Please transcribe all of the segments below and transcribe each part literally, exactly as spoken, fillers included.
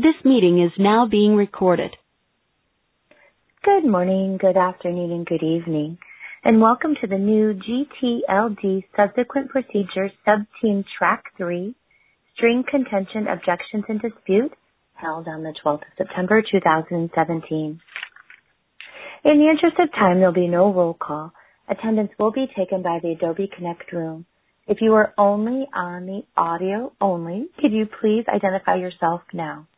This meeting is now being recorded. Good morning, good afternoon, and good evening, and welcome to the new G T L D Subsequent Procedures Subteam Track three String Contention Objections and Dispute held on the twelfth of September two thousand seventeen. In the interest of time, there will be no roll call. Attendance will be taken by the Adobe Connect room. If you are only on the audio only, could you please identify yourself now?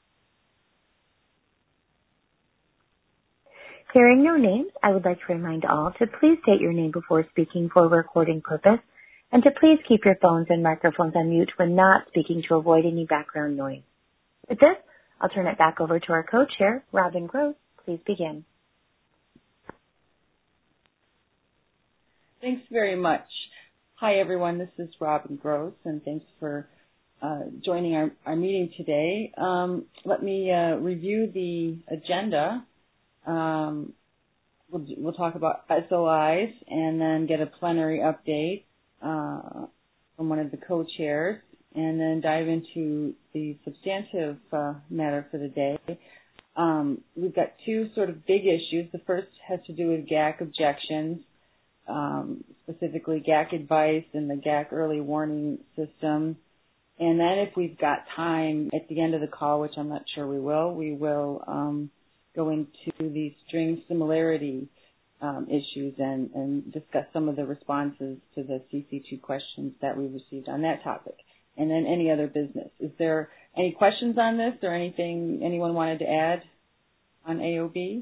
Hearing no names, I would like to remind all to please state your name before speaking for recording purpose, and to please keep your phones and microphones on mute when not speaking to avoid any background noise. With this, I'll turn it back over to our co-chair, Robin Gross. Please begin. Thanks very much. Hi, everyone. This is Robin Gross, and thanks for uh, joining our, our meeting today. Um, let me uh, review the agenda. Um, we'll, we'll talk about S O Is and then get a plenary update uh, from one of the co-chairs, and then dive into the substantive uh, matter for the day. Um, we've got two sort of big issues. The first has to do with G A C objections, um, specifically G A C advice and the G A C early warning system. And then if we've got time at the end of the call, which I'm not sure we will, we will um, go into the string similarity um, issues and, and discuss some of the responses to the C C two questions that we received on that topic, and then any other business. Is there any questions on this or anything anyone wanted to add on A O B?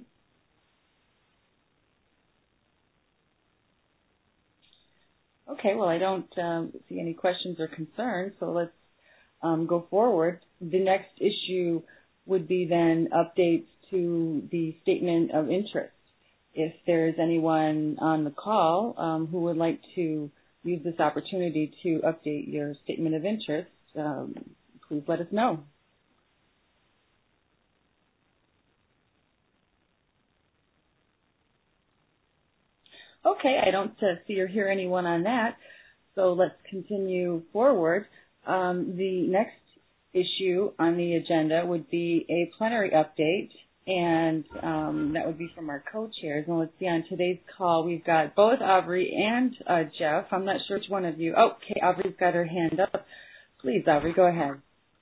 Okay, well, I don't um, see any questions or concerns, so let's um, go forward. The next issue would be then updates to the statement of interest. If there is anyone on the call um, who would like to use this opportunity to update your statement of interest, um, please let us know. Okay, I don't uh, see or hear anyone on that, so let's continue forward. Um, the next issue on the agenda would be a plenary update, and um, that would be from our co-chairs. And let's see, on today's call, we've got both Aubrey and uh, Jeff. I'm not sure which one of you. Oh, okay, Aubrey's got her hand up. Please, Aubrey, go ahead.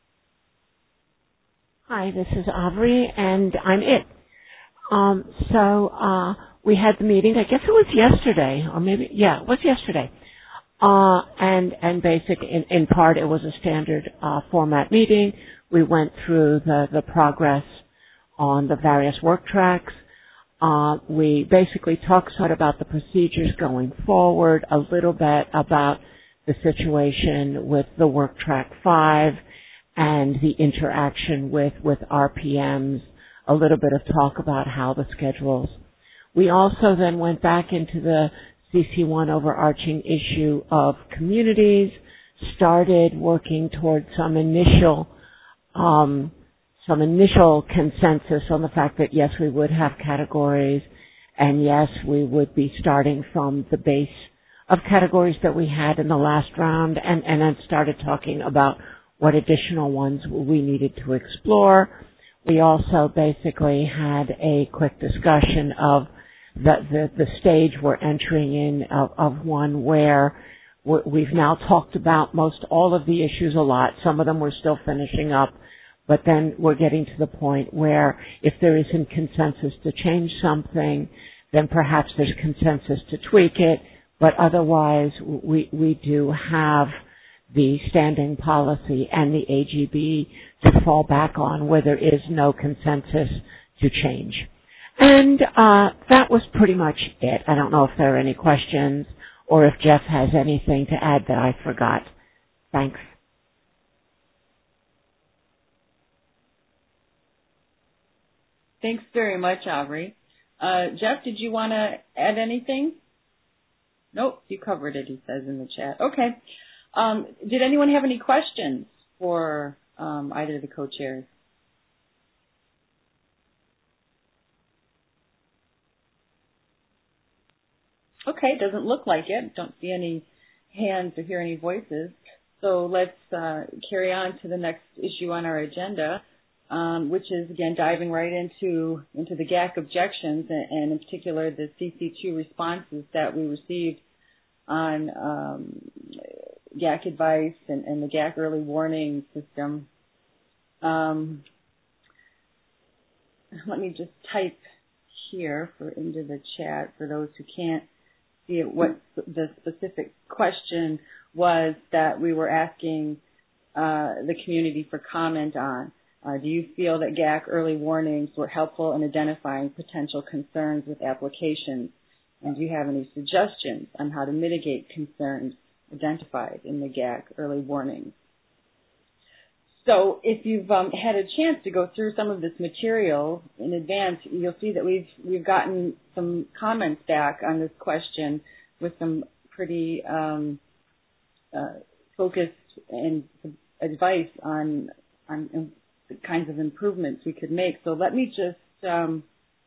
Hi, this is Aubrey, and I'm it. Um, so uh, we had the meeting. I guess it was yesterday, or maybe, yeah, it was yesterday. Uh, and and basic, in, in part, it was a standard uh, format meeting. We went through the, the progress on the various work tracks. Uh, we basically talked sort of about the procedures going forward, a little bit about the situation with the work track five and the interaction with, with R P Ms, a little bit of talk about how the schedules. We also then went back into the C C one overarching issue of communities, started working towards some initial um, some initial consensus on the fact that, yes, we would have categories, and yes, we would be starting from the base of categories that we had in the last round, and, and then started talking about what additional ones we needed to explore. We also basically had a quick discussion of the, the, the stage we're entering in of, of one where we've now talked about most all of the issues a lot. Some of them we're still finishing up. But then we're getting to the point where if there isn't consensus to change something, then perhaps there's consensus to tweak it. But otherwise, we, we do have the standing policy and the A G B to fall back on where there is no consensus to change. And uh, that was pretty much it. I don't know if there are any questions or if Jeff has anything to add that I forgot. Thanks. Thanks very much, Aubrey. Uh, Jeff, did you want to add anything? Nope, you covered it, he says in the chat. Okay. Um, did anyone have any questions for um, either of the co-chairs? Okay, doesn't look like it. Don't see any hands or hear any voices. So let's uh, carry on to the next issue on our agenda. um, which is, again, diving right into into the G A C objections and, and in particular the C C two responses that we received on um, G A C advice and, and the G A C early warning system. Um, let me just type here for into the chat for those who can't see it, what the specific question was that we were asking uh, the community for comment on. Uh, do you feel that G A C early warnings were helpful in identifying potential concerns with applications? And do you have any suggestions on how to mitigate concerns identified in the G A C early warnings? So if you've um, had a chance to go through some of this material in advance, you'll see that we've we've gotten some comments back on this question with some pretty um, uh, focused and advice on on the kinds of improvements we could make. So let me just um,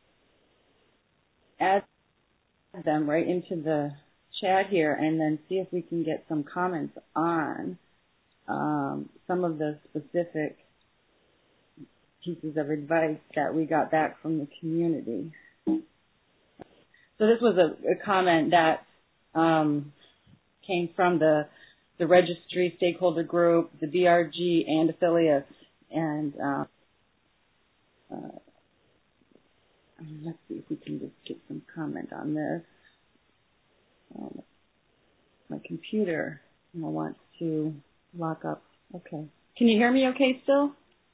add them right into the chat here and then see if we can get some comments on um, some of the specific pieces of advice that we got back from the community. So this was a, a comment that um, came from the the registry stakeholder group, the B R G, and affiliates. And uh, uh, let's see if we can just get some comment on this. Um, my computer you know, wants to lock up. Okay. Can you hear me okay still?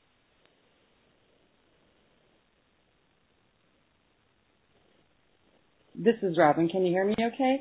This is Robin. Can you hear me okay?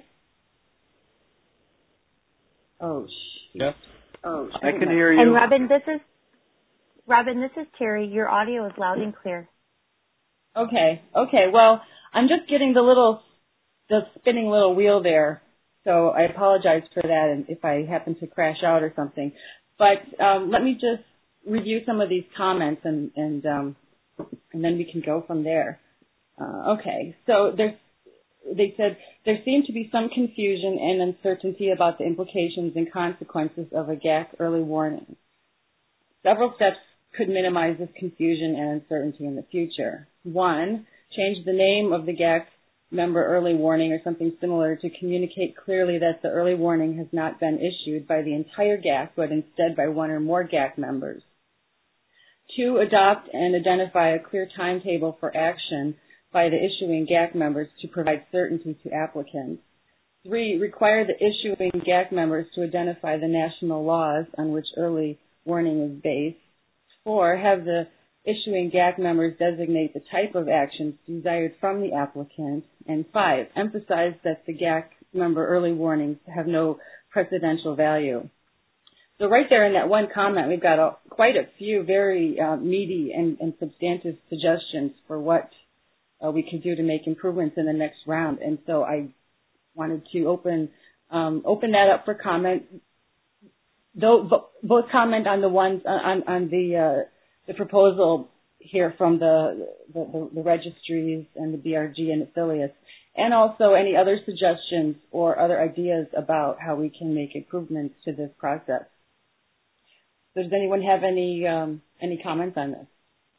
Oh, shoot. Yes. Oh, I can hear you. And Robin, this is Robin, this is Terry. Your audio is loud and clear. Okay. Okay. Well, I'm just getting the little, the spinning little wheel there, so I apologize for that, and if I happen to crash out or something. But um, let me just review some of these comments, and and um, and then we can go from there. Uh, okay. So there's. They said there seemed to be some confusion and uncertainty about the implications and consequences of a G A C early warning. Several steps could minimize this confusion and uncertainty in the future. One, change the name of the G A C member early warning or something similar to communicate clearly that the early warning has not been issued by the entire G A C, but instead by one or more G A C members. Two, adopt and identify a clear timetable for action by the issuing G A C members to provide certainty to applicants. Three, require the issuing G A C members to identify the national laws on which early warning is based. Four, have the issuing G A C members designate the type of actions desired from the applicant. And five, emphasize that the G A C member early warnings have no precedential value. So right there in that one comment, we've got a, quite a few very uh, meaty and, and substantive suggestions for what Uh, we can do to make improvements in the next round. And so I wanted to open um, open that up for comment. Though, both comment on the ones on, on the uh, the proposal here from the, the the registries and the B R G and affiliates, and also any other suggestions or other ideas about how we can make improvements to this process. So does anyone have any um, any comments on this?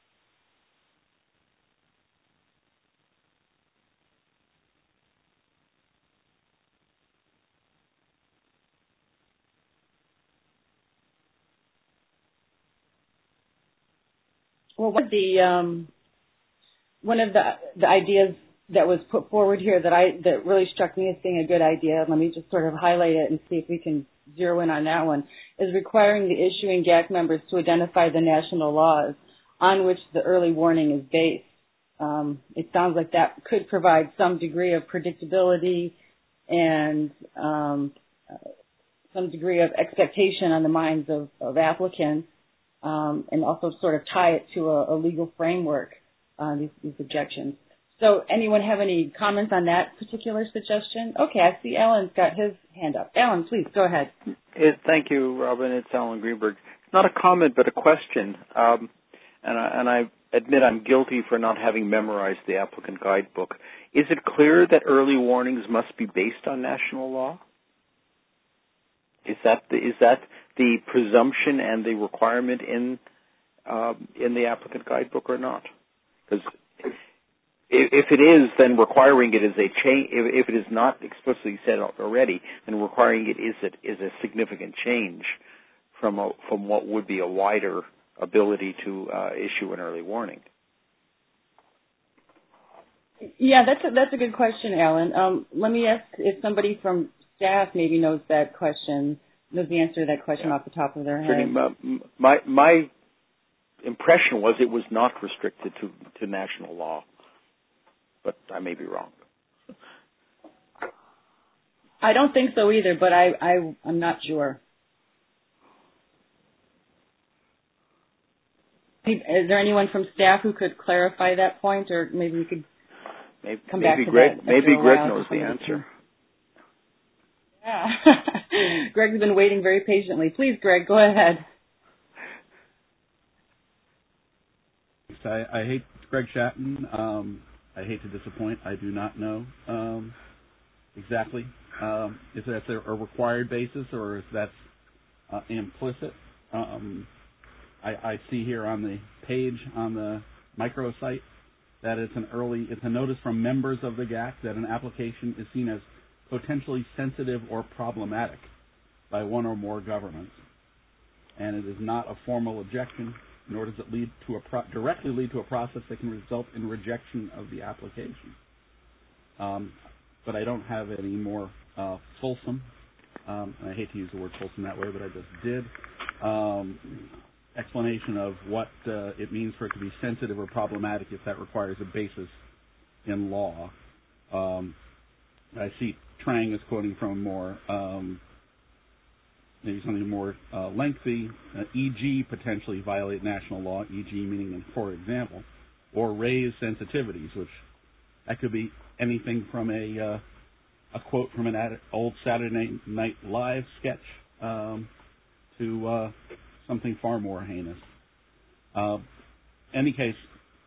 Well, one of the um, one of the the ideas that was put forward here that I that really struck me as being a good idea, let me just sort of highlight it and see if we can zero in on that one, is requiring the issuing G A C members to identify the national laws on which the early warning is based. Um, it sounds like that could provide some degree of predictability and um, uh, some degree of expectation on the minds of, of applicants. Um, and also sort of tie it to a, a legal framework, uh, these, these objections. So anyone have any comments on that particular suggestion? Okay, I see Alan's got his hand up. Alan, please, go ahead. It, thank you, Robin. It's Alan Greenberg. It's not a comment, but a question. Um, and, I, and I admit I'm guilty for not having memorized the applicant guidebook. Is it clear that early warnings must be based on national law? Is that the, is that the presumption and the requirement in um, in the applicant guidebook or not? Because if it is, then requiring it is a change. If it is not explicitly said already, then requiring it is a, is a significant change from a, from what would be a wider ability to uh, issue an early warning. Yeah, that's a, that's a good question, Alan. Um, let me ask if somebody from staff maybe knows that question, knows the answer to that question yeah. off the top of their head. My my impression was it was not restricted to, to national law, but I may be wrong. I don't think so either, but I, I I'm not sure. Is there anyone from staff who could clarify that point, or maybe we could maybe, come maybe back to Greg, that? Maybe Greg knows the answer. Yeah. Greg's been waiting very patiently. Please, Greg, go ahead. I, I hate Greg Shatton. Um, I hate to disappoint. I do not know um, exactly um, if that's a, a required basis or if that's uh, implicit. Um, I, I see here on the page on the microsite that it's an early, it's a notice from members of the G A C that an application is seen as potentially sensitive or problematic by one or more governments, and it is not a formal objection, nor does it lead to a pro- directly lead to a process that can result in rejection of the application. Um, but I don't have any more uh, fulsome, um, and I hate to use the word fulsome that way, but I just did, um, explanation of what uh, it means for it to be sensitive or problematic if that requires a basis in law. Um, I see Trang is quoting from more, um, maybe something more uh, lengthy, uh, for example, potentially violate national law, for example meaning, for example, or raise sensitivities, which that could be anything from a uh, a quote from an ad- old Saturday Night Live sketch um, to uh, something far more heinous. Uh, any case,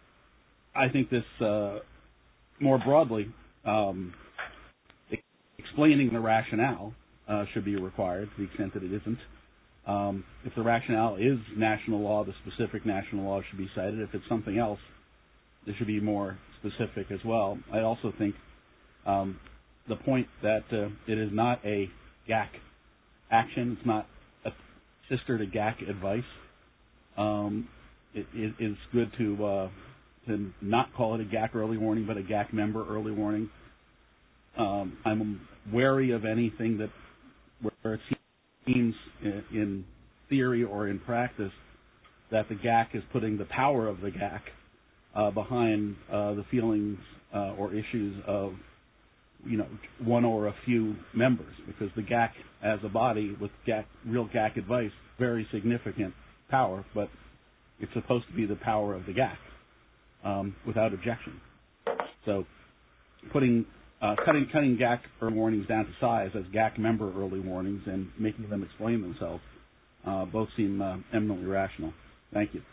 I think this uh, more broadly, um, explaining the rationale uh, should be required to the extent that it isn't. Um, if the rationale is national law, the specific national law should be cited. If it's something else, there should be more specific as well. I also think um, the point that uh, it is not a G A C action, it's not a sister to G A C advice. Um, it, it is good to uh, to not call it a G A C early warning, but a G A C member early warning. Um, I'm wary of anything that where it seems in, in theory or in practice that the G A C is putting the power of the G A C uh, behind uh, the feelings uh, or issues of you know one or a few members, because the G A C as a body with G A C, real G A C advice, very significant power, but it's supposed to be the power of the G A C um, without objection. So putting Uh, cutting cutting G A C early warnings down to size as G A C member early warnings and making them explain themselves uh, both seem uh, eminently rational. Thank you.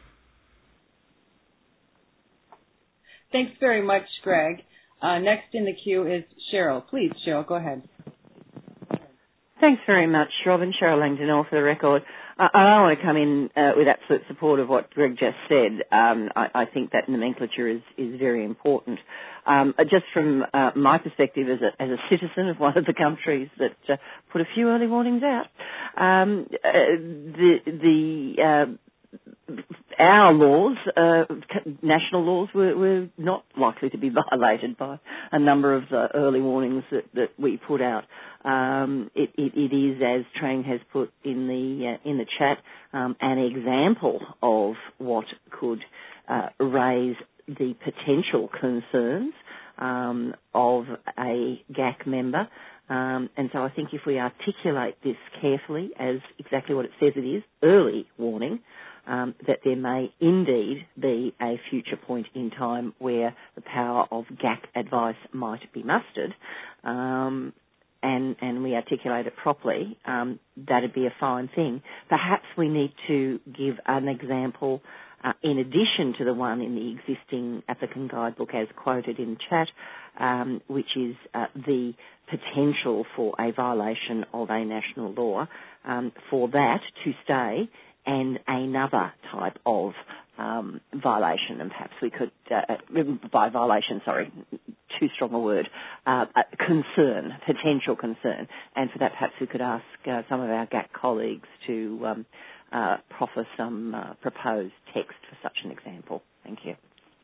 Thanks very much, Greg. Uh, next in the queue is Cheryl. Please, Cheryl, go ahead. Thanks very much, Robin. Cheryl Langdon, for the record. Uh, I want to come in uh, with absolute support of what Greg just said. Um, I, I think that nomenclature is, is very important. Um, just from uh, my perspective as a, as a citizen of one of the countries that uh, put a few early warnings out, um, uh, the, the uh, our laws, uh, national laws, were, were not likely to be violated by a number of the early warnings that, that we put out. Um, it, it, it is, as Trang has put in the uh, in the chat, um, an example of what could uh, raise the potential concerns um, of a G A C member. Um, and so I think if we articulate this carefully as exactly what it says it is, early warning, um, that there may indeed be a future point in time where the power of G A C advice might be mustered, um, and, and we articulate it properly, um, that'd be a fine thing. Perhaps we need to give an example uh, in addition to the one in the existing applicant guidebook as quoted in chat, um, which is uh, the potential for a violation of a national law, um, for that to stay and another type of um, violation, and perhaps we could, uh, by violation, sorry, too strong a word, uh, concern, potential concern. And for that, perhaps we could ask uh, some of our G A C colleagues to um, uh, proffer some uh, proposed text for such an example. Thank you.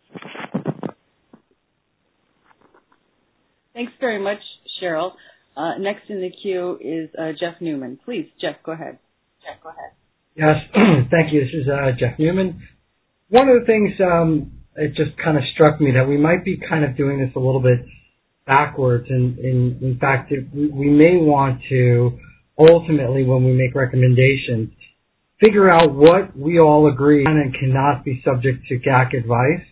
Thanks very much, Cheryl. Uh, next in the queue is uh, Jeff Newman. Please, Jeff, go ahead. Jeff, go ahead. Yes, thank you. This is uh, Jeff Newman. One of the things, um, it just kind of struck me that we might be kind of doing this a little bit backwards. And, and in fact, it, we may want to ultimately, when we make recommendations, figure out what we all agree on and cannot be subject to G A C advice.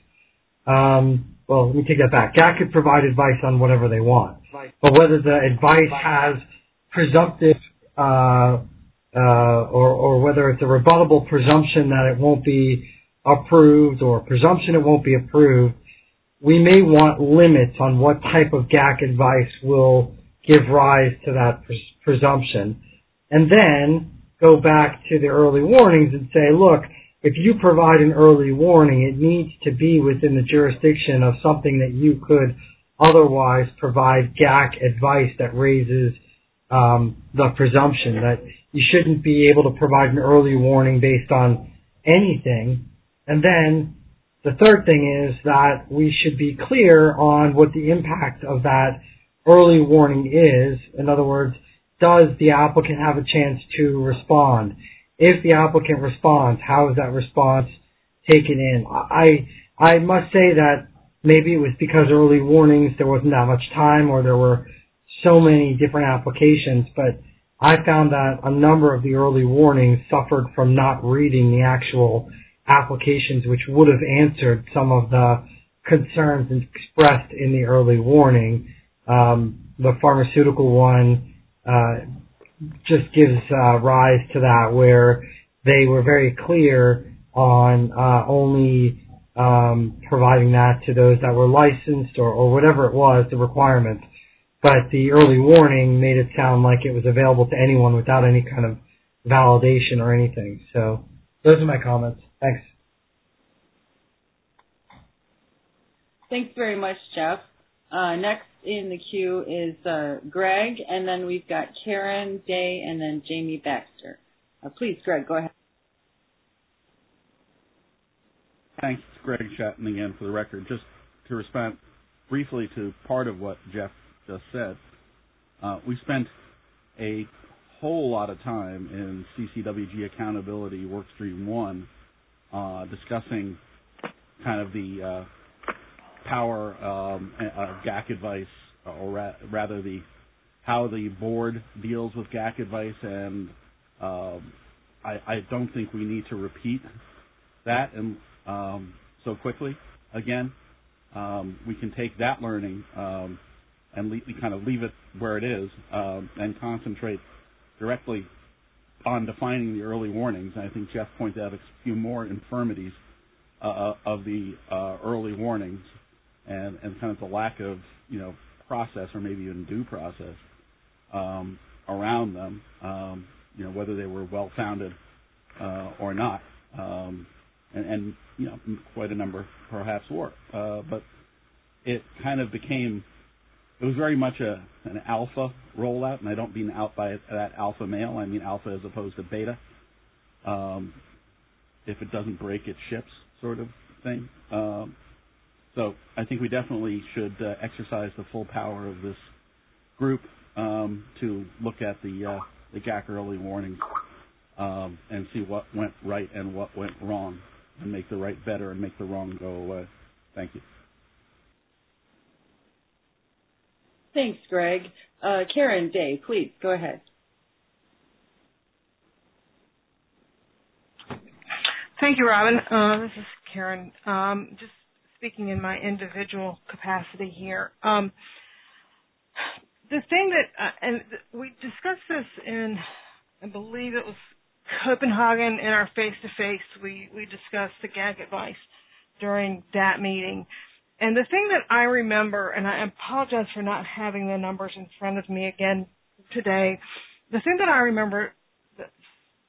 Um, well, let me take that back. G A C could provide advice on whatever they want. But whether the advice has presumptive uh, uh, or, or whether it's a rebuttable presumption that it won't be approved or presumption it won't be approved, we may want limits on what type of G A C advice will give rise to that pres- presumption. And then go back to the early warnings and say, look, if you provide an early warning, it needs to be within the jurisdiction of something that you could otherwise provide G A C advice that raises um, the presumption that you shouldn't be able to provide an early warning based on anything. And then the third thing is that we should be clear on what the impact of that early warning is. In other words, does the applicant have a chance to respond? If the applicant responds, how is that response taken in? I I must say that maybe it was because early warnings, there wasn't that much time or there were so many different applications, but I found that a number of the early warnings suffered from not reading the actual applications, which would have answered some of the concerns expressed in the early warning. Um, the pharmaceutical one uh, just gives uh, rise to that, where they were very clear on uh, only um, providing that to those that were licensed or, or whatever it was, the requirements. But the early warning made it sound like it was available to anyone without any kind of validation or anything. So those are my comments. Thanks. Thanks very much, Jeff. Uh, next in the queue is uh, Greg, and then we've got Karen, Day, and then Jamie Baxter. Uh, please, Greg, go ahead. Thanks, Greg Shatton again for the record. Just to respond briefly to part of what Jeff just said, uh, we spent a whole lot of time in C C W G Accountability Workstream one uh, discussing kind of the uh, power um, of G A C advice, or ra- rather the how the board deals with G A C advice, and um, I, I don't think we need to repeat that and um, so quickly again. Um, we can take that learning um, and le- kind of leave it where it is um, and concentrate directly on defining the early warnings. And I think Jeff pointed out a few more infirmities uh, of the uh, early warnings and, and kind of the lack of, you know, process or maybe even due process um, around them, um, you know, whether they were well-founded uh, or not. Um, and, and, you know, quite a number perhaps were. Uh, but it kind of became, it was very much a an alpha rollout, and I don't mean out by that alpha male. I mean alpha as opposed to beta. Um, if it doesn't break, it ships sort of thing. Um, so I think we definitely should uh, exercise the full power of this group um, to look at the, uh, the G A C early warnings um, and see what went right and what went wrong, and make the right better and make the wrong go away. Thank you. Thanks, Greg. Uh, Karen, Day, please, go ahead. Thank you, Robin. Uh, this is Karen. Um, just speaking in my individual capacity here. Um, the thing that, uh, and th- we discussed this in, I believe it was Copenhagen, in our face-to-face. We, we discussed the G A C advice during that meeting. And the thing that I remember, and I apologize for not having the numbers in front of me again today, the thing that I remember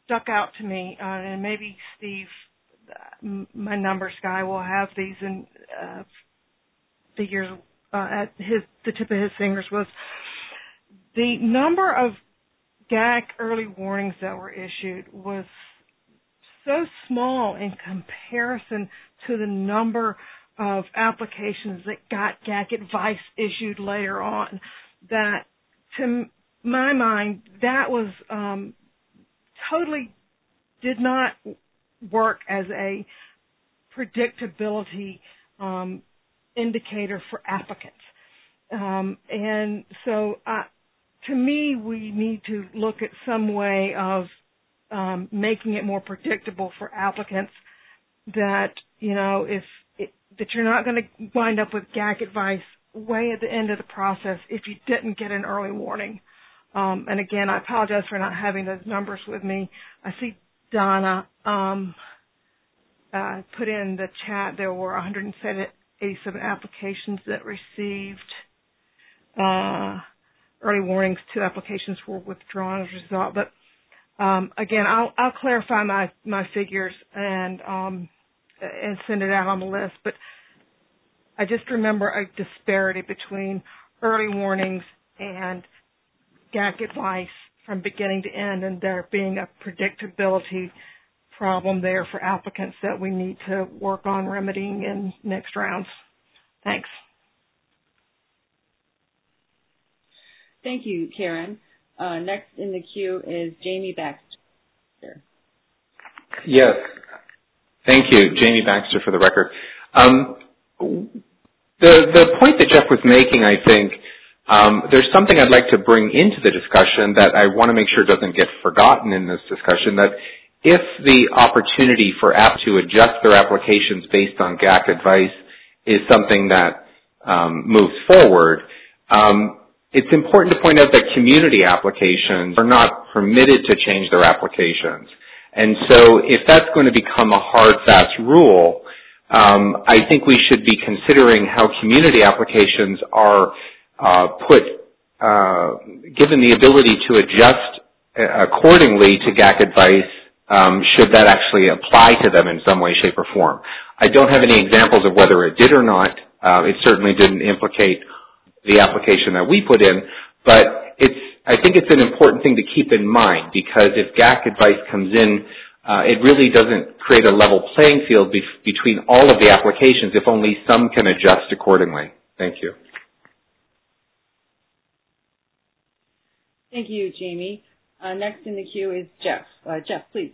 stuck out to me, uh, and maybe Steve, uh, my numbers guy, will have these in uh, figures uh, at his the tip of his fingers, was the number of G A C early warnings that were issued was so small in comparison to the number of applications that got G A C advice issued later on, that to my mind, that was um, totally did not work as a predictability um, indicator for applicants. Um, and so uh, to me, we need to look at some way of um, making it more predictable for applicants that, you know, if it, that you're not going to wind up with G A C advice way at the end of the process if you didn't get an early warning. Um, and again, I apologize for not having those numbers with me. I see Donna um, uh, put in the chat there were one hundred eighty-seven applications that received uh, early warnings. Two applications were withdrawn as a result. But um, again, I'll, I'll clarify my, my figures and um, and send it out on the list. But I just remember a disparity between early warnings and G A C advice from beginning to end, and there being a predictability problem there for applicants that we need to work on remedying in next rounds. Thanks. Thank you, Karen. Uh, next in the queue is Jamie Baxter. Yes. Thank you, Jamie Baxter, for the record. Um, the, the point that Jeff was making, I think, Um, there's something I'd like to bring into the discussion that I want to make sure doesn't get forgotten in this discussion, that if the opportunity for apps to adjust their applications based on G A C advice is something that um, moves forward, um, it's important to point out that community applications are not permitted to change their applications. And so if that's going to become a hard, fast rule, um, I think we should be considering how community applications are Uh, put, uh, given the ability to adjust accordingly to G A C advice, um, should that actually apply to them in some way, shape, or form. I don't have any examples of whether it did or not. Uh, it certainly didn't implicate the application that we put in, but it's, I think it's an important thing to keep in mind, because if G A C advice comes in, uh, it really doesn't create a level playing field be- between all of the applications if only some can adjust accordingly. Thank you. Thank you, Jamie. Uh, next in the queue is Jeff. Uh, Jeff, please.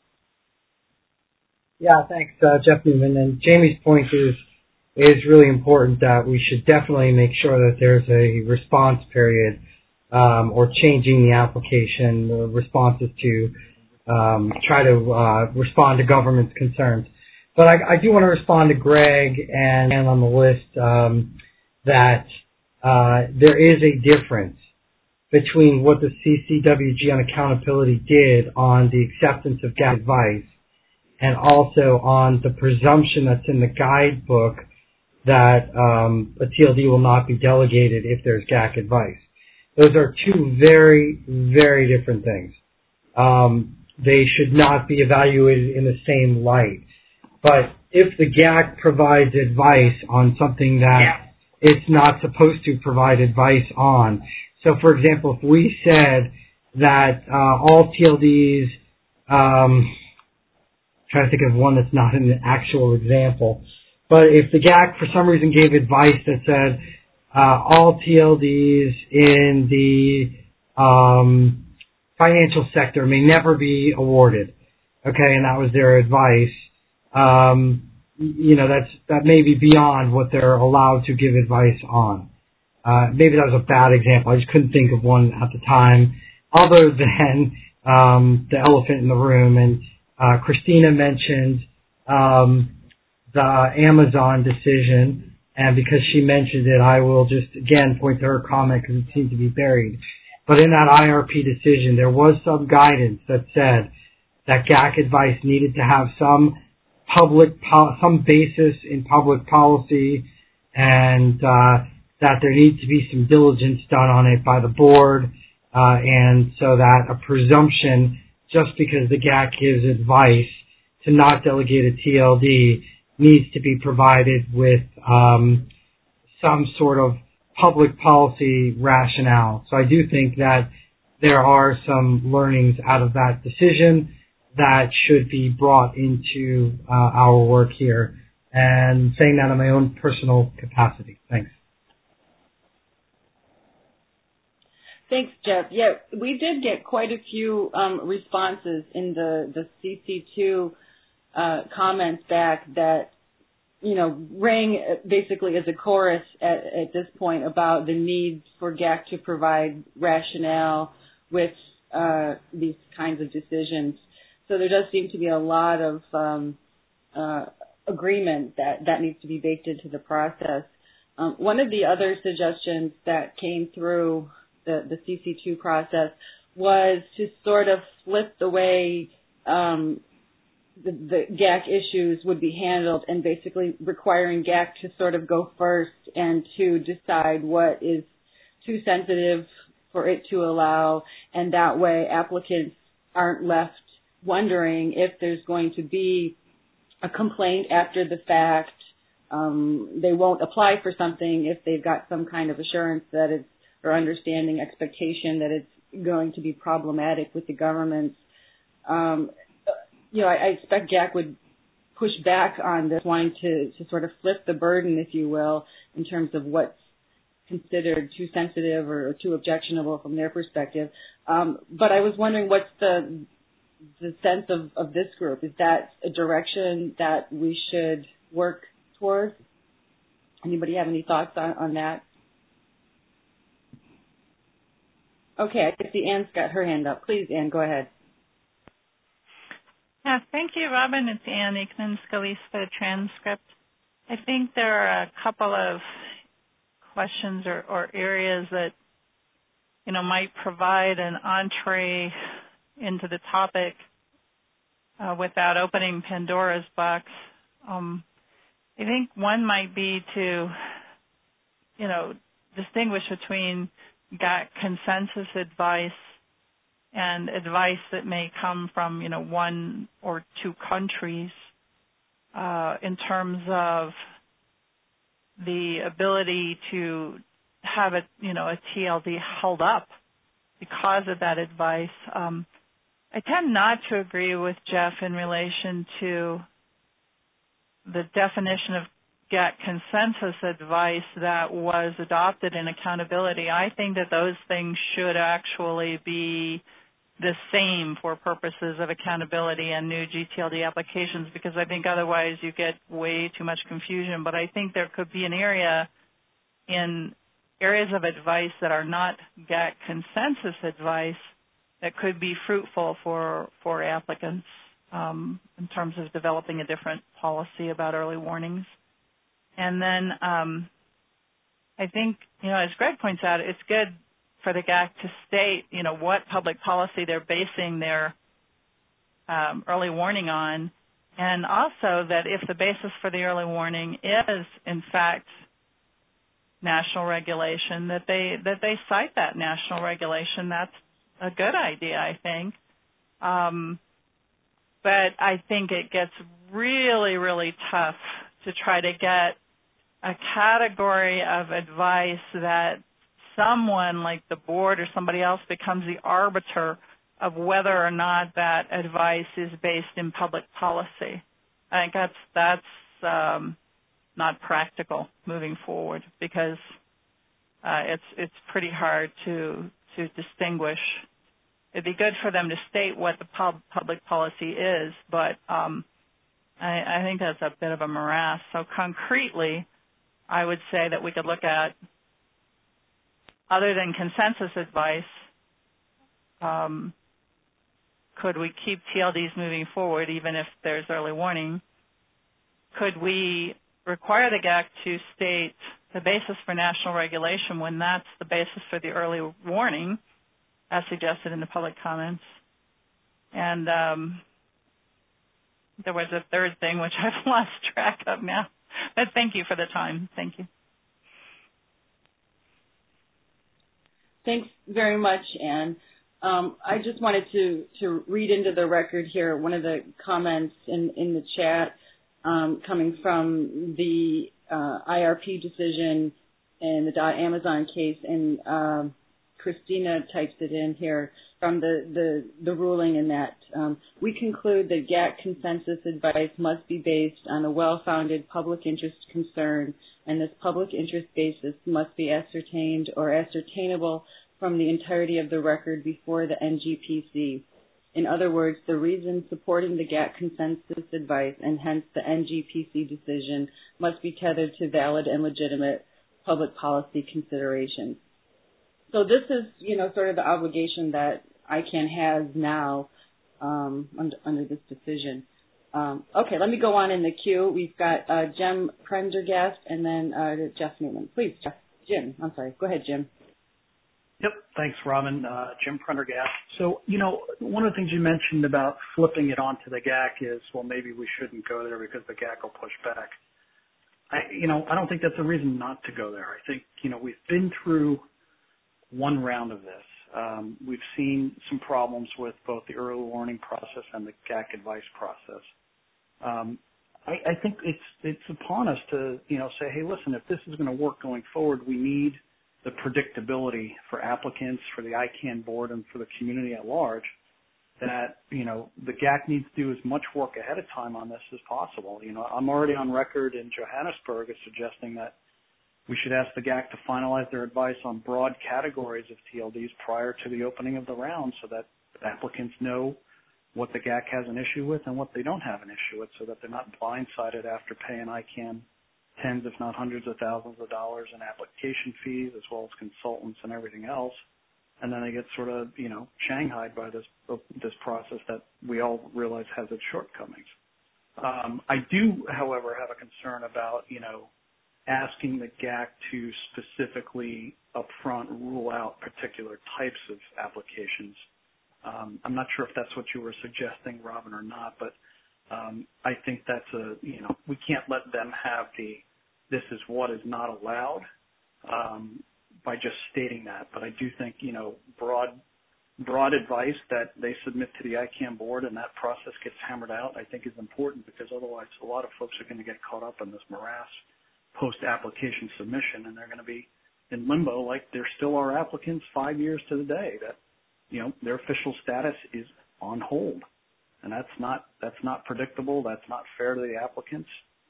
Yeah, thanks, uh, Jeff Newman. And Jamie's point is is really important, that we should definitely make sure that there's a response period um, or changing the application the responses to um, try to uh, respond to government's concerns. But I, I do want to respond to Greg and, and on the list um, that uh, there is a difference between what the C C W G on accountability did on the acceptance of G A C advice and also on the presumption that's in the guidebook that um, a T L D will not be delegated if there's G A C advice. Those are two very, very different things. Um, they should not be evaluated in the same light. But if the G A C provides advice on something that yeah. it's not supposed to provide advice on, so, for example, if we said that uh, all T L Ds, um, I'm trying to think of one that's not an actual example, but if the G A C for some reason gave advice that said uh, all T L Ds in the um, financial sector may never be awarded, okay, and that was their advice, um, you know, that's that may be beyond what they're allowed to give advice on. Uh, maybe that was a bad example. I just couldn't think of one at the time, other than um, the elephant in the room. And uh, Christina mentioned um, the Amazon decision, and because she mentioned it, I will just again point to her comment because it seemed to be buried. But in that I R P decision, there was some guidance that said that G A C advice needed to have some public, po- some basis in public policy, and uh, that there needs to be some diligence done on it by the board, uh, and so that a presumption just because the G A C gives advice to not delegate a T L D needs to be provided with um, some sort of public policy rationale. So I do think that there are some learnings out of that decision that should be brought into uh, our work here, and saying that in my own personal capacity. Thanks. Thanks, Jeff. Yeah, we did get quite a few um, responses in the, the C C two uh, comments back that, you know, rang basically as a chorus at, at this point about the need for G A C to provide rationale with uh, these kinds of decisions. So there does seem to be a lot of um, uh, agreement that that needs to be baked into the process. Um, one of the other suggestions that came through the, the C C two process was to sort of flip the way um, the, the G A C issues would be handled, and basically requiring G A C to sort of go first and to decide what is too sensitive for it to allow, and that way applicants aren't left wondering if there's going to be a complaint after the fact. Um, they won't apply for something if they've got some kind of assurance that it's, or understanding, expectation that it's going to be problematic with the government. Um, you know, I, I expect G A C would push back on this, wanting to, to sort of flip the burden, if you will, in terms of what's considered too sensitive or too objectionable from their perspective. Um, but I was wondering, what's the the sense of, of this group? Is that a direction that we should work towards? Anybody have any thoughts on, on that? Okay, I see Anne's got her hand up. Please, Anne, go ahead. Yeah, thank you, Robin. It's Anne Aikman-Scalise for the transcript. I think there are a couple of questions or, or areas that, you know, might provide an entree into the topic uh, without opening Pandora's box. Um, I think one might be to, you know, distinguish between G A C consensus advice and advice that may come from, you know, one or two countries uh, in terms of the ability to have a, you know, a T L D held up because of that advice. Um, I tend not to agree with Jeff in relation to the definition of G A C consensus advice that was adopted in accountability. I think that those things should actually be the same for purposes of accountability and new G T L D applications, because I think otherwise you get way too much confusion. But I think there could be an area in areas of advice that are not G A C consensus advice that could be fruitful for, for applicants um, in terms of developing a different policy about early warnings. And then um, I think, you know, as Greg points out, it's good for the G A C to state, you know, what public policy they're basing their um, early warning on, and also that if the basis for the early warning is, in fact, national regulation, that they that they cite that national regulation. That's a good idea, I think. Um, but I think it gets really, really tough to try to get a category of advice that someone like the board or somebody else becomes the arbiter of whether or not that advice is based in public policy. I think that's that's um, not practical moving forward, because uh, it's it's pretty hard to to distinguish. It'd be good for them to state what the pub, public policy is, but um, I, I think that's a bit of a morass. So concretely, I would say that we could look at, other than consensus advice, um, could we keep T L Ds moving forward even if there's early warning? Could we require the G A C to state the basis for national regulation when that's the basis for the early warning, as suggested in the public comments? And um, there was a third thing which I've lost track of now. But thank you for the time. Thank you. Thanks very much, Anne. Um, I just wanted to, to read into the record here one of the comments in, in the chat um, coming from the uh, I R P decision and the Amazon case, and um, Christina types it in here from the, the, the ruling in that um, we conclude that G A C consensus advice must be based on a well-founded public interest concern, and this public interest basis must be ascertained or ascertainable from the entirety of the record before the N G P C. In other words, the reasons supporting the G A C consensus advice and hence the N G P C decision must be tethered to valid and legitimate public policy considerations. So this is, you know, sort of the obligation that I C A N has now um, under, under this decision. Um, okay, let me go on in the queue. We've got uh, Jim Prendergast and then uh, Jeff Newman. Please, Jeff. Jim, I'm sorry. Go ahead, Jim. Yep, thanks, Robin. Uh, Jim Prendergast. So, you know, one of the things you mentioned about flipping it onto the G A C is, well, maybe we shouldn't go there because the G A C will push back. I, you know, I don't think that's a reason not to go there. I think, you know, we've been through one round of this. Um, we've seen some problems with both the early warning process and the G A C advice process. Um, I, I think it's it's upon us to, you know, say, hey, listen, if this is going to work going forward, we need the predictability for applicants, for the I C A N board, and for the community at large, that, you know, the G A C needs to do as much work ahead of time on this as possible. You know, I'm already on record in Johannesburg as suggesting that we should ask the G A C to finalize their advice on broad categories of T L Ds prior to the opening of the round so that applicants know what the G A C has an issue with and what they don't have an issue with, so that they're not blindsided after paying I C A N tens, if not hundreds of thousands of dollars in application fees as well as consultants and everything else. And then they get sort of, you know, shanghaied by this this process that we all realize has its shortcomings. Um, I do, however, have a concern about, you know, asking the G A C to specifically upfront rule out particular types of applications. Um, I'm not sure if that's what you were suggesting, Robin, or not, but um, I think that's a, you know, we can't let them have the, this is what is not allowed um, by just stating that. But I do think, you know, broad broad advice that they submit to the I C A N board and that process gets hammered out, I think is important, because otherwise a lot of folks are going to get caught up in this morass post-application submission, and they're going to be in limbo like there still are applicants five years to the day that, you know, their official status is on hold. And that's not, that's not predictable. That's not fair to the applicants.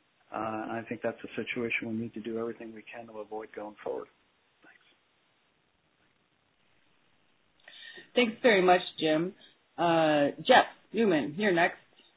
Uh, and I think that's a situation we need to do everything we can to avoid going forward. Thanks. Thanks very much, Jim. Uh, Jeff Newman, you're next.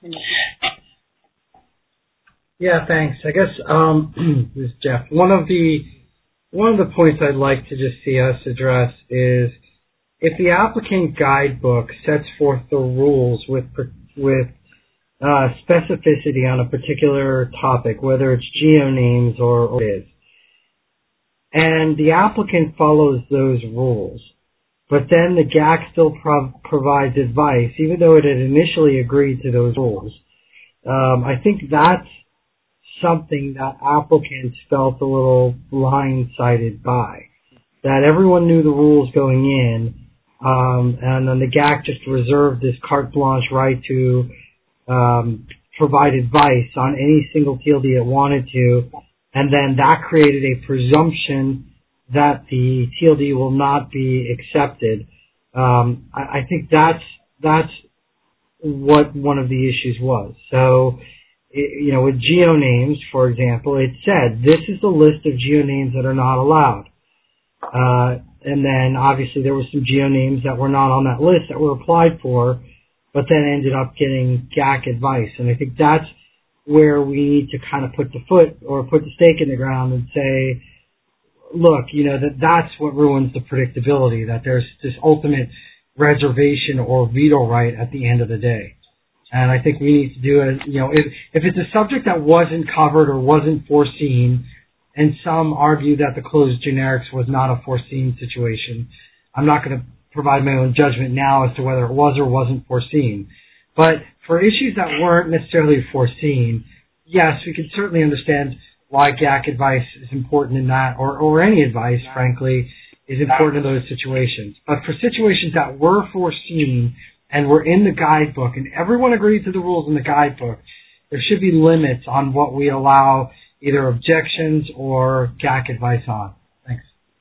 Yeah, thanks. I guess um, this is Jeff. One of the one of the points I'd like to just see us address is if the applicant guidebook sets forth the rules with with uh, specificity on a particular topic, whether it's geonames or, or it is, and the applicant follows those rules, but then the G A C still prov- provides advice, even though it had initially agreed to those rules. Um, I think that's something that applicants felt a little blindsided by, that everyone knew the rules going in, um, and then the G A C just reserved this carte blanche right to um, provide advice on any single T L D it wanted to, and then that created a presumption that the T L D will not be accepted. Um, I, I think that's that's what one of the issues was. So, you know, with geonames, for example, it said, this is the list of geonames that are not allowed. Uh, and then obviously there were some geonames that were not on that list that were applied for, but then ended up getting G A C advice. And I think that's where we need to kind of put the foot or put the stake in the ground and say, look, you know, that that's what ruins the predictability, that there's this ultimate reservation or veto right at the end of the day. And I think we need to do it, you know, if, if it's a subject that wasn't covered or wasn't foreseen, and some argue that the closed generics was not a foreseen situation, I'm not going to provide my own judgment now as to whether it was or wasn't foreseen. But for issues that weren't necessarily foreseen, yes, we can certainly understand why G A C advice is important in that, or, or any advice, frankly, is important in those situations. But for situations that were foreseen and were in the guidebook, and everyone agreed to the rules in the guidebook, there should be limits on what we allow either objections or G A C advice on. Thanks.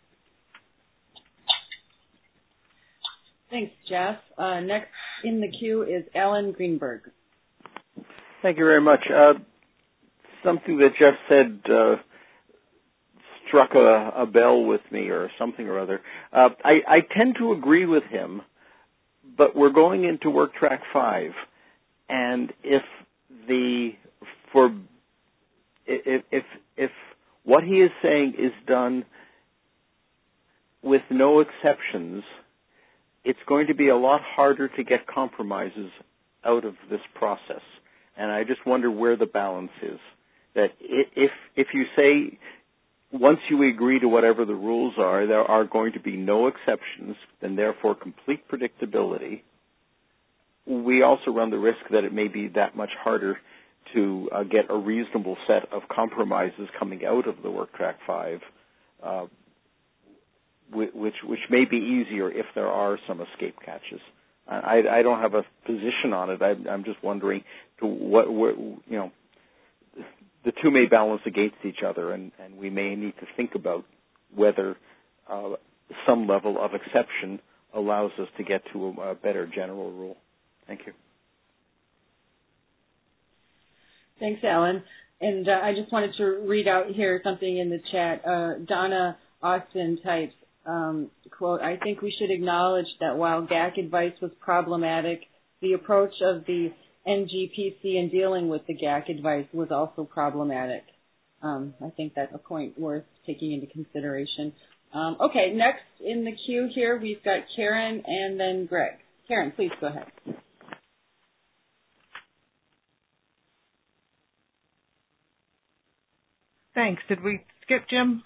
Thanks, Jeff. Uh, next in the queue is Alan Greenberg. Thank you very much. Uh, something that Jeff said uh, struck a, a bell with me, or something or other. Uh, I, I tend to agree with him, but we're going into Work Track five, and if the for if if if what he is saying is done with no exceptions, it's going to be a lot harder to get compromises out of this process. And I just wonder where the balance is. That if if you say once you agree to whatever the rules are, there are going to be no exceptions, and therefore complete predictability, we also run the risk that it may be that much harder to uh, get a reasonable set of compromises coming out of the Work Track five, uh, which which may be easier if there are some escape catches. I, I don't have a position on it. I, I'm just wondering to what, what you know. The two may balance against each other, and, and we may need to think about whether uh, some level of exception allows us to get to a, a better general rule. Thank you. Thanks, Alan. And uh, I just wanted to read out here something in the chat. Uh, Donna Austin types, um, quote, I think we should acknowledge that while G A C advice was problematic, the approach of the N G P C in dealing with the G A C advice was also problematic. Um, I think that's a point worth taking into consideration. Um, okay, next in the queue here, we've got Karen and then Greg. Karen, please go ahead. Thanks. Did we skip Jim?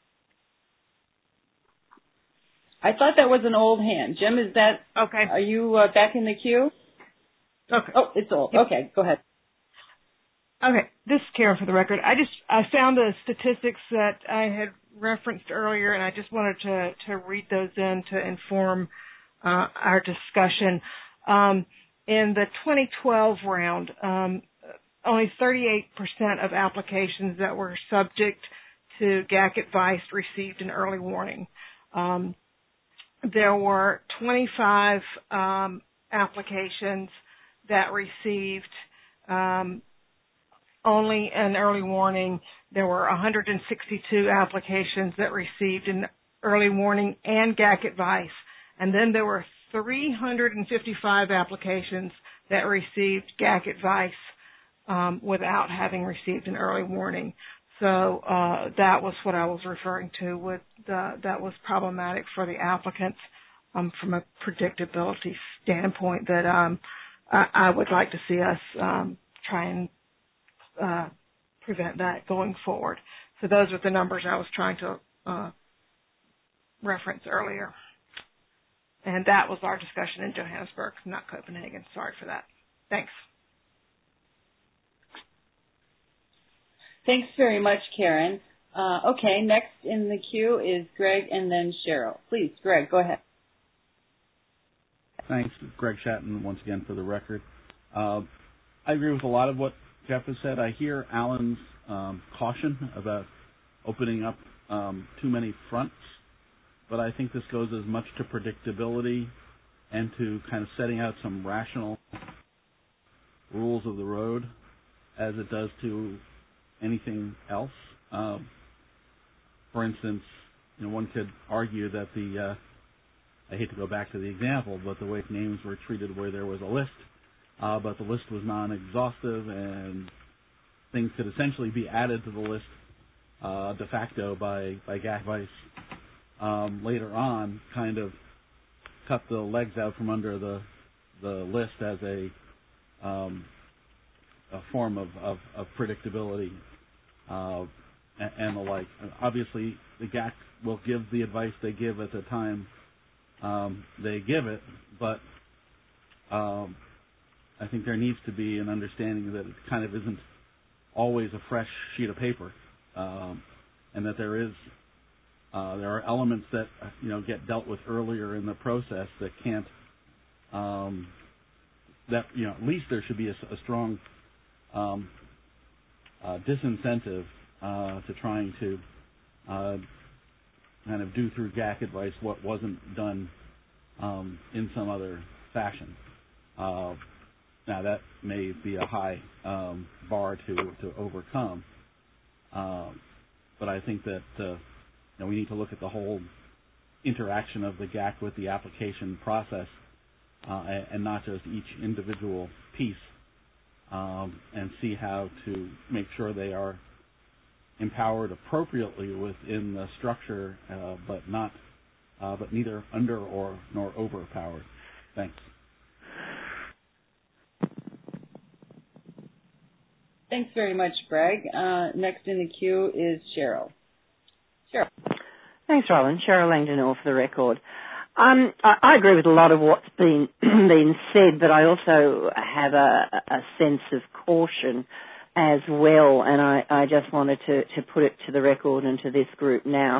I thought that was an old hand. Jim, is that, okay? Are you uh, back in the queue? Okay. Oh, it's old. Yep. Okay, go ahead. Okay, this is Karen for the record. I just I found the statistics that I had referenced earlier, and I just wanted to to read those in to inform uh, our discussion. Um, in the twenty twelve round, um, only thirty-eight percent of applications that were subject to G A C advice received an early warning. Um, there were twenty-five um, applications that received um, only an early warning. There were one hundred sixty-two applications that received an early warning and G A C advice. And then there were three hundred fifty-five applications that received G A C advice um, without having received an early warning. So uh, that was what I was referring to with the, that was problematic for the applicants um, from a predictability standpoint that um, I, I would like to see us um, try and uh, prevent that going forward. So those are the numbers I was trying to uh, reference earlier. And that was our discussion in Johannesburg, not Copenhagen. Sorry for that. Thanks. Thanks very much, Karen. Uh, okay, next in the queue is Greg and then Cheryl. Please, Greg, go ahead. Thanks, Greg Shatton, once again for the record. Uh, I agree with a lot of what Jeff has said. I hear Alan's um, caution about opening up um, too many fronts, but I think this goes as much to predictability and to kind of setting out some rational rules of the road as it does to anything else. Um, for instance, you know, one could argue that the uh, I hate to go back to the example, but the way names were treated where there was a list, uh, but the list was non-exhaustive and things could essentially be added to the list uh, de facto by, by G A C advice um, later on, kind of cut the legs out from under the the list as a um, a form of, of, of predictability uh, and, and the like. Obviously, the G A C will give the advice they give at the time Um, they give it, but um, I think there needs to be an understanding that it kind of isn't always a fresh sheet of paper, um, and that there is Uh, there are elements that you know get dealt with earlier in the process that can't. Um, that you know, at least there should be a, a strong um, uh, disincentive uh, to trying to uh, kind of do through G A C advice what wasn't done um, in some other fashion. Uh, now that may be a high um, bar to to overcome, uh, but I think that. Uh, You know, we need to look at the whole interaction of the G A C with the application process uh, and not just each individual piece um, and see how to make sure they are empowered appropriately within the structure uh, but not uh, but neither under or nor overpowered. Thanks. Thanks very much, Greg. Uh, next in the queue is Cheryl. Cheryl. Thanks, Robin. Cheryl Langdon for the record. Um, I, I agree with a lot of what's been been said, but I also have a, a sense of caution as well, and I, I just wanted to, to put it to the record and to this group now.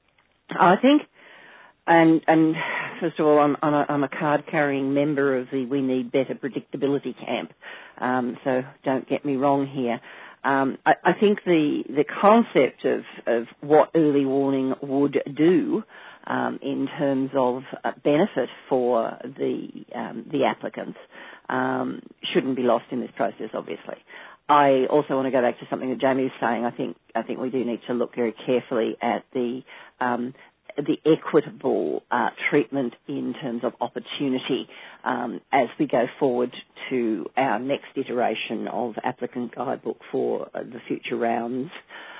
I think, and, and first of all, I'm, I'm, a, I'm a card-carrying member of the We Need Better Predictability camp, um, so don't get me wrong here. Um, I, I think the, the concept of, of what early warning would do um, in terms of uh, benefit for the um, the applicants um, shouldn't be lost in this process, obviously. I also want to go back to something that Jamie was saying. I think I think we do need to look very carefully at the um, the equitable uh, treatment in terms of opportunity um, as we go forward to our next iteration of applicant guidebook for uh, the future rounds,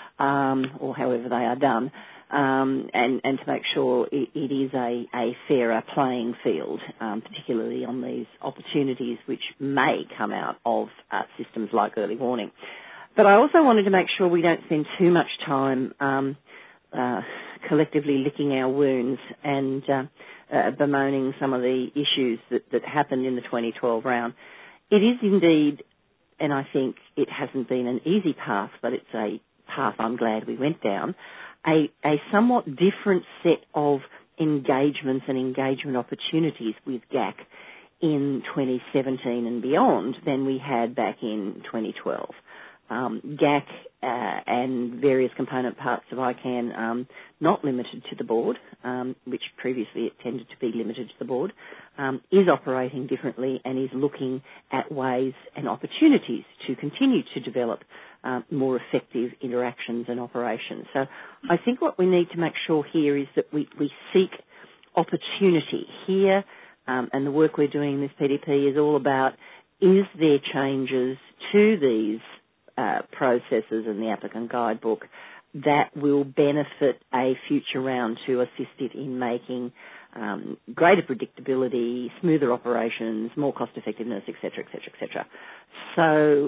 um, or however they are done, um, and, and to make sure it, it is a, a fairer playing field, um, particularly on these opportunities which may come out of uh, systems like early warning. But I also wanted to make sure we don't spend too much time um, Uh, collectively licking our wounds and uh, uh, bemoaning some of the issues that, that happened in the twenty twelve round. It is indeed, and I think it hasn't been an easy path, but it's a path I'm glad we went down, a, a somewhat different set of engagements and engagement opportunities with G A C in twenty seventeen and beyond than we had back in twenty twelve. Um, G A C uh, and various component parts of I CAN um, not limited to the board, um, which previously it tended to be limited to the board, um, is operating differently and is looking at ways and opportunities to continue to develop um, more effective interactions and operations. So I think what we need to make sure here is that we, we seek opportunity here, um, and the work we're doing in this P D P is all about, is there changes to these Uh, processes in the applicant guidebook that will benefit a future round to assist it in making um, greater predictability, smoother operations, more cost effectiveness, et cetera, et cetera, et cetera. So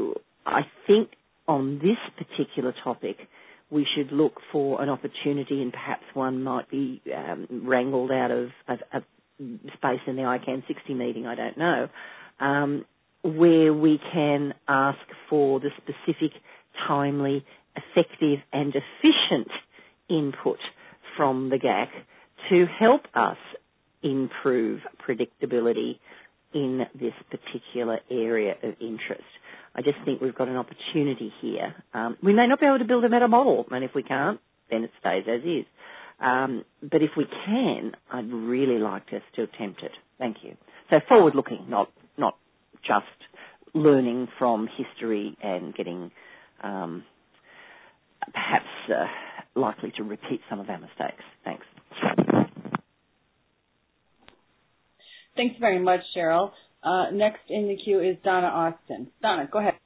I think on this particular topic, we should look for an opportunity, and perhaps one might be um, wrangled out of, of, of space in the I CAN sixty meeting, I don't know, um, where we can ask for the specific, timely, effective and efficient input from the G A C to help us improve predictability in this particular area of interest. I just think we've got an opportunity here. Um, we may not be able to build a meta model, and if we can't, then it stays as is. Um, but if we can, I'd really like us to attempt it. Thank you. So forward-looking, not not just learning from history and getting um, perhaps uh, likely to repeat some of our mistakes. Thanks. Thanks very much, Cheryl. Uh, next in the queue is Donna Austin. Donna, go ahead.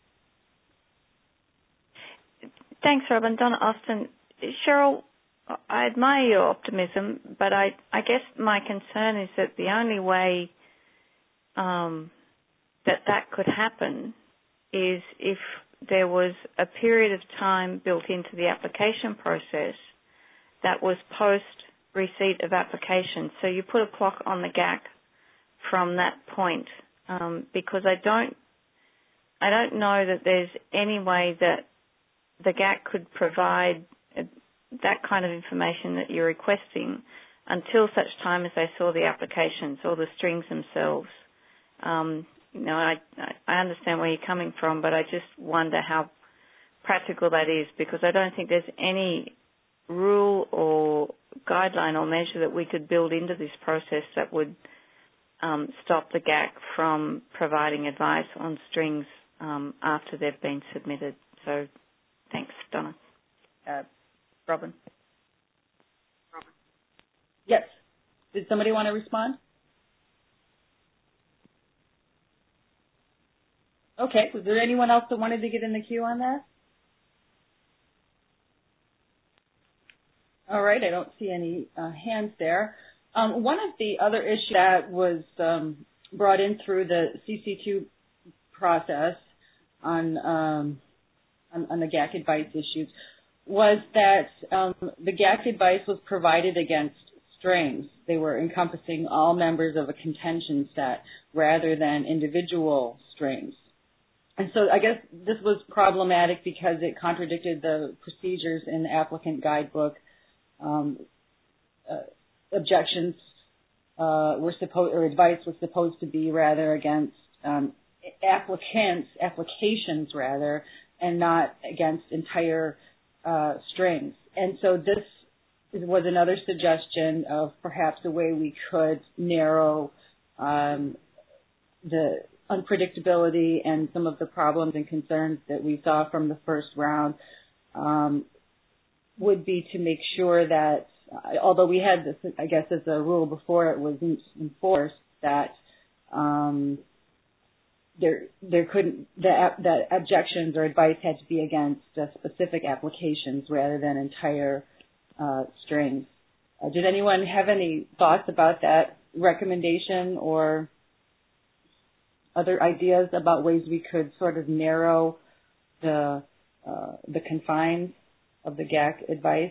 Thanks, Robin. Donna Austin. Cheryl, I admire your optimism, but I, I guess my concern is that the only way um, that that could happen is if there was a period of time built into the application process that was post receipt of application. So you put a clock on the G A C from that point, um, because I don't, I don't know that there's any way that the G A C could provide that kind of information that you're requesting until such time as they saw the applications or the strings themselves. Um, you know, I, I understand where you're coming from, but I just wonder how practical that is, because I don't think there's any rule or guideline or measure that we could build into this process that would um, stop the G A C from providing advice on strings um, after they've been submitted. So thanks, Donna. Uh, Robin? Robin? Yes. Did somebody want to respond? Okay. Was there anyone else that wanted to get in the queue on that? All right. I don't see any uh, hands there. Um, one of the other issues that was um, brought in through the C C two process on, um, on, on the G A C advice issues was that um, the G A C advice was provided against strings. They were encompassing all members of a contention set rather than individual strings. And so I guess this was problematic because it contradicted the procedures in the applicant guidebook. Um, uh, objections uh, were supposed, or advice was supposed to be rather against um, applicants, applications rather, and not against entire uh, strings. And so this was another suggestion of perhaps a way we could narrow um, the unpredictability and some of the problems and concerns that we saw from the first round. Um, would be to make sure that, uh, although we had this, I guess, as a rule before it was enforced, that um, there there couldn't that that objections or advice had to be against uh, specific applications rather than entire uh, strings. Uh, did anyone have any thoughts about that recommendation or other ideas about ways we could sort of narrow the uh, the confines of the G A C advice?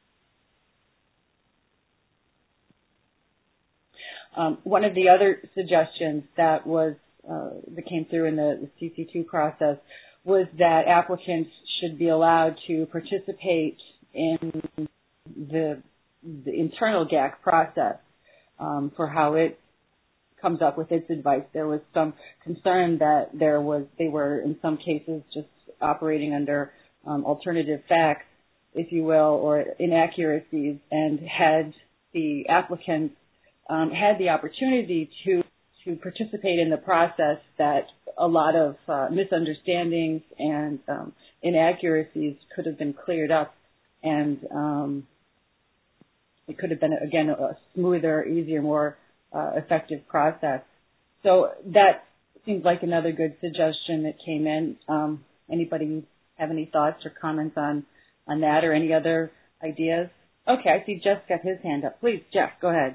Um, one of the other suggestions that was uh, that came through in the, the C C two process was that applicants should be allowed to participate in the, the internal G A C process um, for how it comes up with its advice. There was some concern that there was they were in some cases just operating under um, alternative facts, if you will, or inaccuracies, and had the applicants um, had the opportunity to to participate in the process, that a lot of uh, misunderstandings and um, inaccuracies could have been cleared up, and um, it could have been, again, a smoother, easier, more uh, effective process. So that seems like another good suggestion that came in. Um, anybody have any thoughts or comments on on that, or any other ideas? Okay, I see Jeff got his hand up. Please, Jeff, go ahead.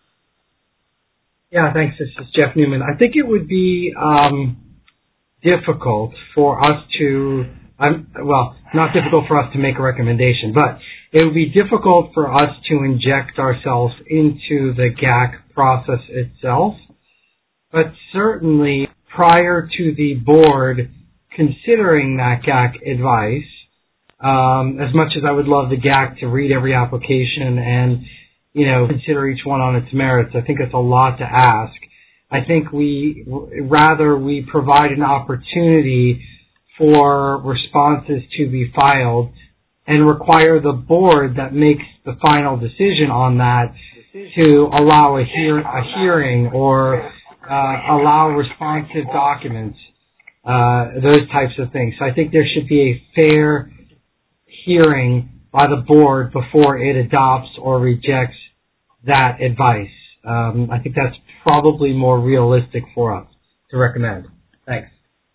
Yeah, thanks. This is Jeff Newman. I think it would be um, difficult for us to, um, well, not difficult for us to make a recommendation, but it would be difficult for us to inject ourselves into the G A C process itself. But certainly, prior to the board considering that G A C advice, Um, as much as I would love the G A C to read every application and, you know, consider each one on its merits, I think it's a lot to ask. I think we, rather we provide an opportunity for responses to be filed and require the board that makes the final decision on that to allow a, hear, a hearing or uh, allow responsive documents, uh, those types of things. So I think there should be a fair hearing by the board before it adopts or rejects that advice. Um, I think that's probably more realistic for us to recommend. Thanks.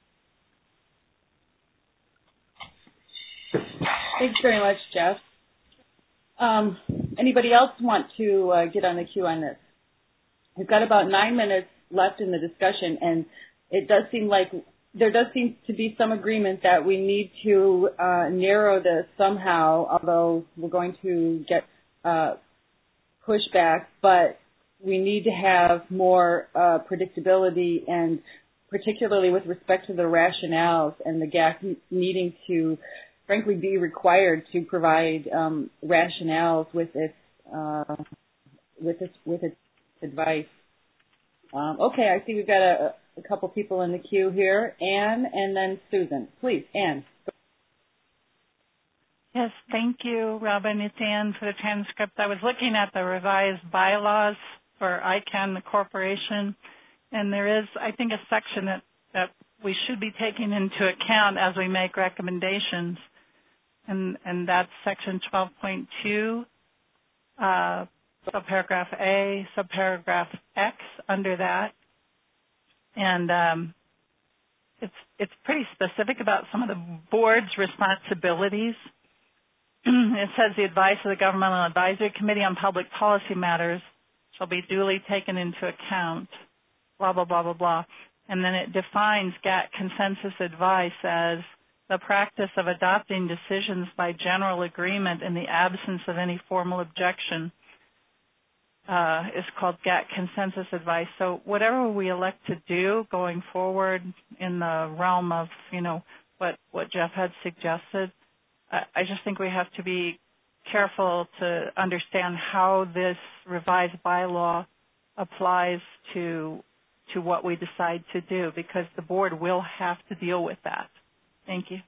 Thanks very much, Jeff. Um, anybody else want to uh, get on the queue on this? We've got about nine minutes left in the discussion, and it does seem like there does seem to be some agreement that we need to uh, narrow this somehow, although we're going to get uh, pushback, but we need to have more uh, predictability, and particularly with respect to the rationales and the G A C needing to frankly, be required to provide um, rationales with its uh, with its with its advice. Um, okay, I see we've got a, a couple people in the queue here. Anne and then Susan. Please, Anne. Yes, thank you, Robin. It's Anne for the transcript. I was looking at the revised bylaws for I CANN, the corporation, and there is, I think, a section that, that we should be taking into account as we make recommendations, and, and that's section twelve point two, uh, subparagraph A, subparagraph X under that. And um, it's it's pretty specific about some of the board's responsibilities. It says the advice of the Governmental Advisory Committee on Public Policy Matters shall be duly taken into account, blah, blah, blah, blah, blah. And then it defines G A C consensus advice as the practice of adopting decisions by general agreement in the absence of any formal objection. Uh, is called G A C consensus advice. So whatever we elect to do going forward in the realm of, you know, what, what Jeff had suggested, I, I just think we have to be careful to understand how this revised bylaw applies to to what we decide to do, because the board will have to deal with that. Thank you.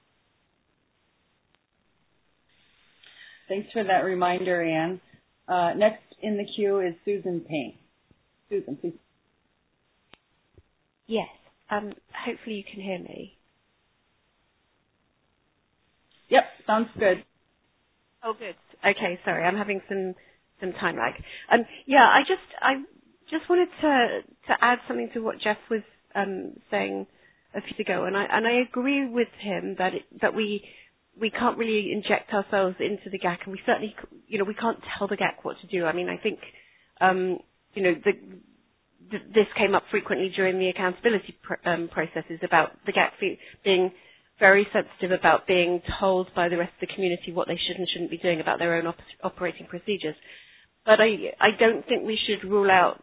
Thanks for that reminder, Anne. Uh, next in the queue is Susan Payne. Susan, please. Yes. Um, hopefully you can hear me. Yep, sounds good. Oh, good. Okay, sorry, I'm having some, some time lag. Um, yeah, I just I just wanted to to add something to what Jeff was um, saying a few ago, and I and I agree with him that it, that we. we can't really inject ourselves into the G A C, and we certainly, you know, we can't tell the G A C what to do. I mean, I think, um, you know, the, the, this came up frequently during the accountability pr- um, processes about the G A C being very sensitive about being told by the rest of the community what they should and shouldn't be doing about their own op- operating procedures. But I, I don't think we should rule out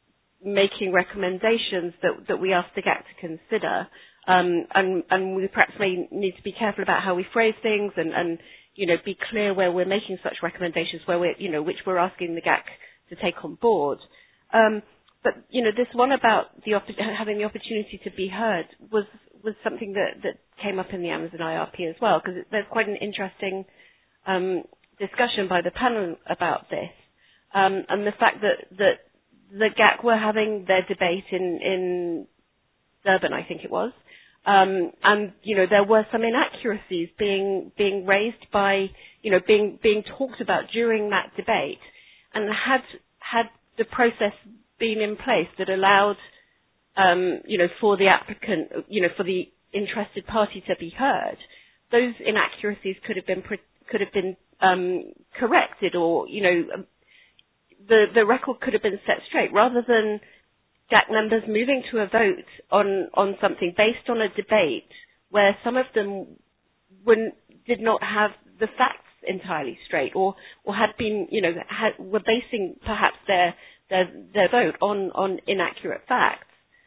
making recommendations that, that we ask the G A C to consider. Um, and, and we perhaps may need to be careful about how we phrase things and, and, you know, be clear where we're making such recommendations, where we're, you know, which we're asking the G A C to take on board. Um, but, you know, this one about the opp- having the opportunity to be heard was, was something that, that came up in the Amazon I R P as well, because there's quite an interesting um, discussion by the panel about this. Um, and the fact that, that the G A C were having their debate in, in Durban, I think it was, Um, and, you know, there were some inaccuracies being being raised by, you know, being being talked about during that debate. And had had the process been in place that allowed, um, you know, for the applicant, you know, for the interested party to be heard, those inaccuracies could have been could have been um, corrected, or, you know, the the record could have been set straight, rather than G A C members moving to a vote on, on something based on a debate where some of them wouldn't, did not have the facts entirely straight, or, or had been, you know, had, were basing perhaps their, their, their vote on, on inaccurate facts.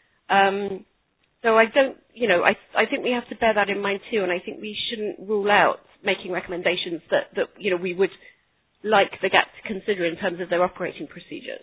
Um, so I don't, you know, I, I think we have to bear that in mind too, and I think we shouldn't rule out making recommendations that, that, you know, we would like the G A C to consider in terms of their operating procedures.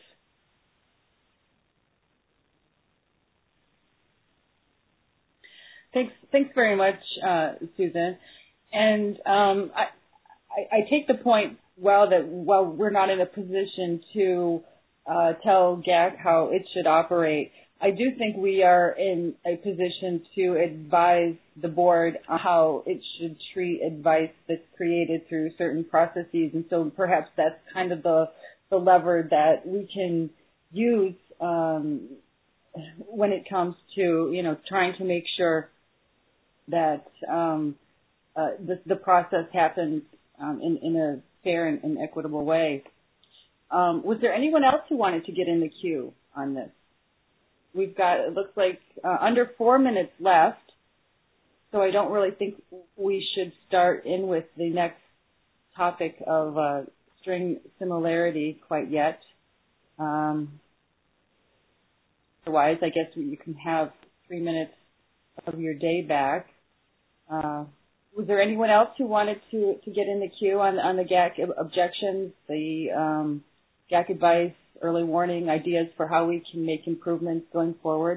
Thanks, thanks very much, uh, Susan. And um, I, I, I take the point well that while we're not in a position to uh, tell G A C how it should operate, I do think we are in a position to advise the board on how it should treat advice that's created through certain processes. And so perhaps that's kind of the, the lever that we can use um, when it comes to, you know, trying to make sure that um, uh, the, the process happens um, in, in a fair and, and equitable way. Um, was there anyone else who wanted to get in the queue on this? We've got, it looks like, uh, under four minutes left, so I don't really think we should start in with the next topic of uh, string similarity quite yet. Um, otherwise, I guess you can have three minutes of your day back. Uh, was there anyone else who wanted to, to get in the queue on, on the G A C objections, the um, G A C advice, early warning, ideas for how we can make improvements going forward?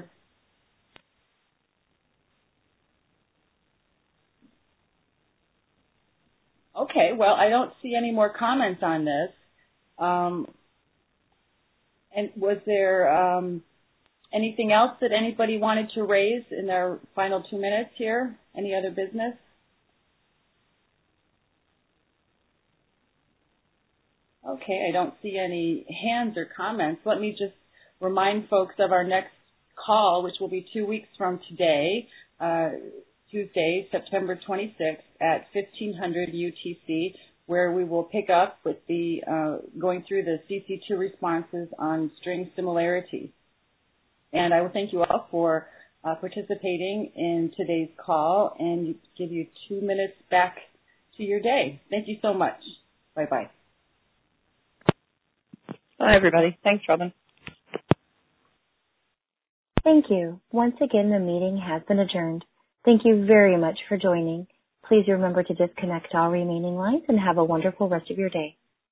Okay, well, I don't see any more comments on this. Um, and was there um, anything else that anybody wanted to raise in their final two minutes here? Any other business? Okay, I don't see any hands or comments. Let me just remind folks of our next call, which will be two weeks from today, uh, Tuesday, September twenty-sixth at fifteen hundred U T C, where we will pick up with the uh, going through the C C two responses on string similarity. And I will thank you all for uh, participating in today's call and give you two minutes back to your day. Thank you so much. Bye-bye. Bye, everybody. Thanks, Robin. Thank you. Once again, the meeting has been adjourned. Thank you very much for joining. Please remember to disconnect all remaining lines and have a wonderful rest of your day.